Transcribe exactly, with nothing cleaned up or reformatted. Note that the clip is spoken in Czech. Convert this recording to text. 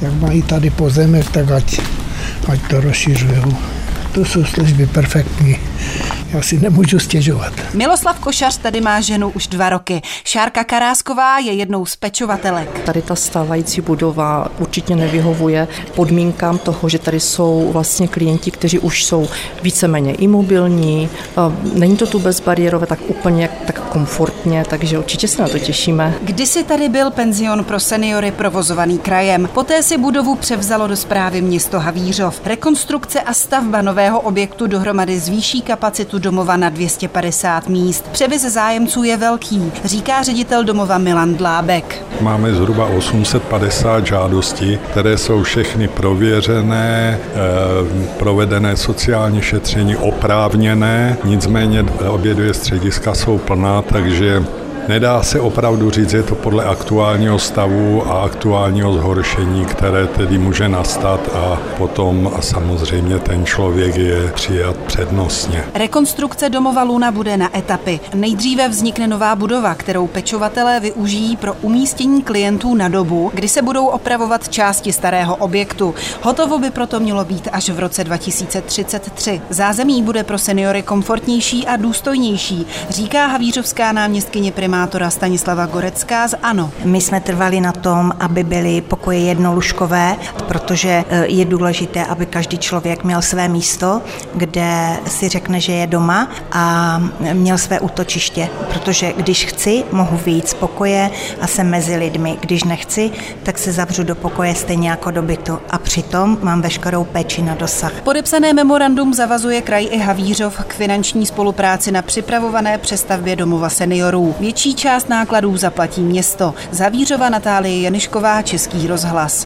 Jak mají tady pozemek, tak ať, ať to rozšiřují. To jsou služby perfektní. Já si nemůžu stěžovat. Miloslav Košař tady má ženu už dva roky. Šárka Karásková je jednou z pečovatelek. Tady ta stávající budova určitě nevyhovuje podmínkám toho, že tady jsou vlastně klienti, kteří už jsou víceméně imobilní. Není to tu bezbariérové, tak úplně tak komfortně, takže určitě se na to těšíme. Kdysi tady byl penzion pro seniory provozovaný krajem. Poté si budovu převzalo do správy město Havířov. Rekonstrukce a stavba nového objektu dohromady zvýší kapacitu domova na dvě stě padesát míst. Převis zájemců je velký, říká ředitel domova Milan Dlábek. Máme zhruba osm set padesát žádostí, které jsou všechny prověřené, provedené sociální šetření, oprávněné, nicméně obě dvě střediska jsou plná, takže nedá se opravdu říct, je to podle aktuálního stavu a aktuálního zhoršení, které tedy může nastat a potom a samozřejmě ten člověk je přijat přednostně. Rekonstrukce domova Luna bude na etapy. Nejdříve vznikne nová budova, kterou pečovatelé využijí pro umístění klientů na dobu, kdy se budou opravovat části starého objektu. Hotovo by proto mělo být až v roce dva tisíce třicet tři. Zázemí bude pro seniory komfortnější a důstojnější, říká havířovská náměstkyně primátora Stanislava Gorecká z ANO. My jsme trvali na tom, aby byly pokoje jednolůžkové, protože je důležité, aby každý člověk měl své místo, kde si řekne, že je doma a měl své útočiště, protože když chci, mohu vyjít z pokoje a jsem mezi lidmi. Když nechci, tak se zavřu do pokoje stejně jako do bytu a přitom mám veškerou péči na dosah. Podepsané memorandum zavazuje kraj i Havířov k finanční spolupráci na připravované přestavbě domova seniorů. Větší část nákladů zaplatí město. Z Havířova Natálie Janišková, Český rozhlas.